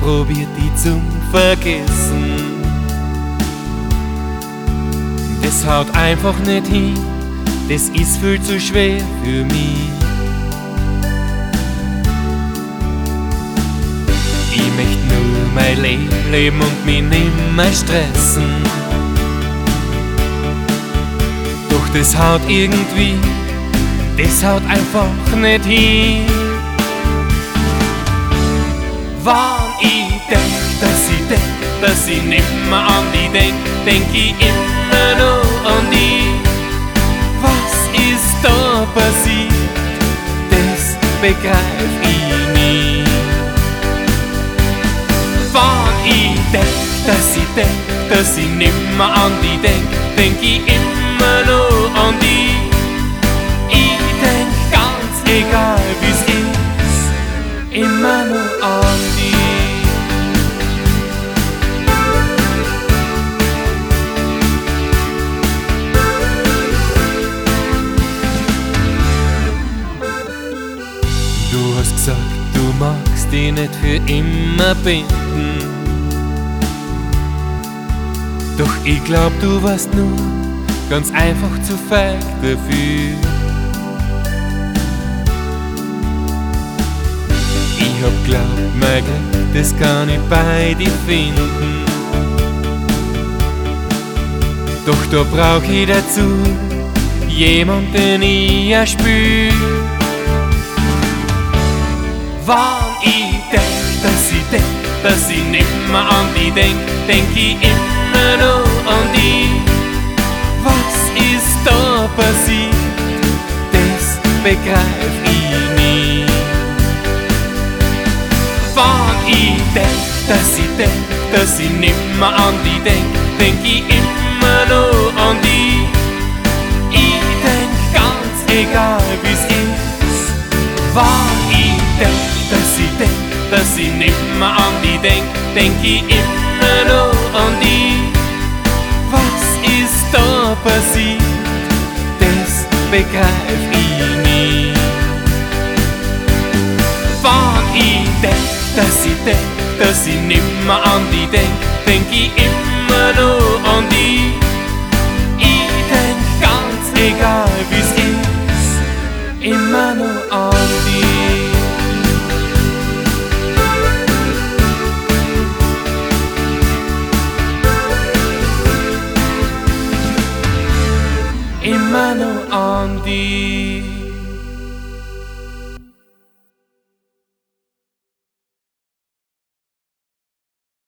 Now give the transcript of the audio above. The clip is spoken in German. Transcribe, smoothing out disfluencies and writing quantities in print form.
probiert die zum Vergessen. Das haut einfach nicht hin, das ist viel zu schwer für mich. Ich möcht nur mein Leben leben und mich nimmer stressen. Doch das haut irgendwie, das haut einfach nicht hin. Wann ich denk, dass ich nimmer an die denk ich immer noch an die. Was ist da passiert, das begreif ich nie. Wann ich denk, dass ich nimmer an die denk ich immer noch an die. Ich denk ganz egal wie's ist, immer noch an die. Du hast gesagt, du magst dich nicht für immer binden. Doch ich glaub, du warst nur ganz einfach zu feig dafür. Ich hab glaubt, mein Glück, das kann ich bei dir finden. Doch da brauch ich dazu jemand, den ich erspür. Wann ich denk, dass ich nimmer an die denk ich immer noch an die. Was ist da passiert, das begreif ich nie. Wann ich denk, dass ich nimmer an die denk ich immer noch an die. Ich denk ganz egal wie's ist. Wann ich denk, dass ich nimmer an die denk ich immer noch an die. Was ist da passiert, das begreif ich nie. Wann ich denk, dass ich nimmer an die denk ich immer noch an die. Ich denk ganz egal wie's ist, immer noch an die. Immer noch an die.